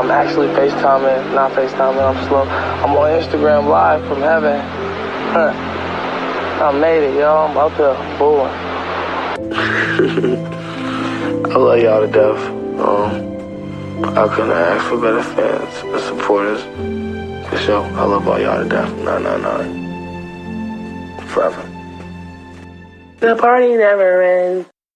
I'm actually FaceTiming, not FaceTiming, I'm slow. I'm on Instagram Live from heaven. Huh. I made it, y'all. I'm up here, booing. I love y'all to death. I couldn't ask for better fans and supporters. For sure, I love all y'all to death. 999. Forever. The party never ends.